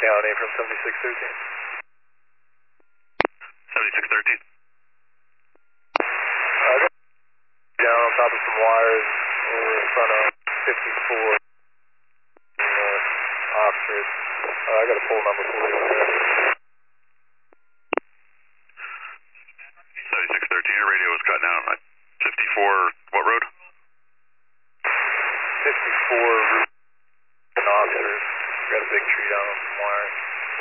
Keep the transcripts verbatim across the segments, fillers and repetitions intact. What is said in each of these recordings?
County from seventy-six thirteen. seventy-six thirteen. Uh, down on top of some wires over in front of fifty-four in uh, Oxford. Uh, I got a full number for you. seventy-six thirteen, your radio was cutting out. fifty-four, what road? fifty-four in Oxford. Got a big tree down on some wires.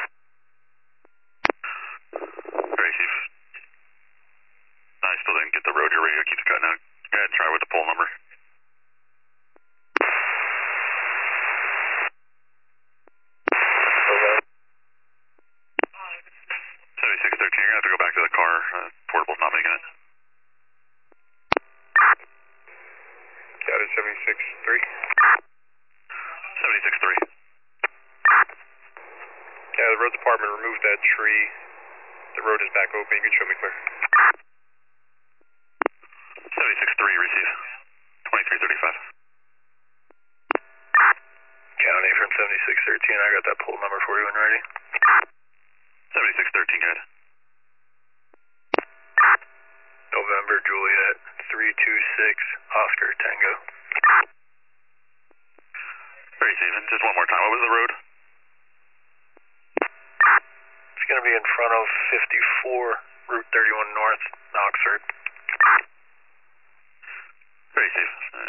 Very safe. No, I still didn't get the road. Your radio keeps cutting out. Go ahead and try with the pole number. Okay. seventy-six thirteen, you're going to have to go back to the car. Uh, portable's not making it. Got it, seventy-six three. seventy-six three. Yeah, the road department removed that tree. The road is back open. You can show me clear. seventy-six three, receive. twenty-three thirty-five. County from seventy-six thirteen. I got that pole number for you when ready. seventy-six thirteen, go ahead. November Juliet three two six Oscar Tango. Very safe. And just one more time. What was the road? It's going to be in front of fifty-four Route thirty-one North, Oxford. Very safe. Uh,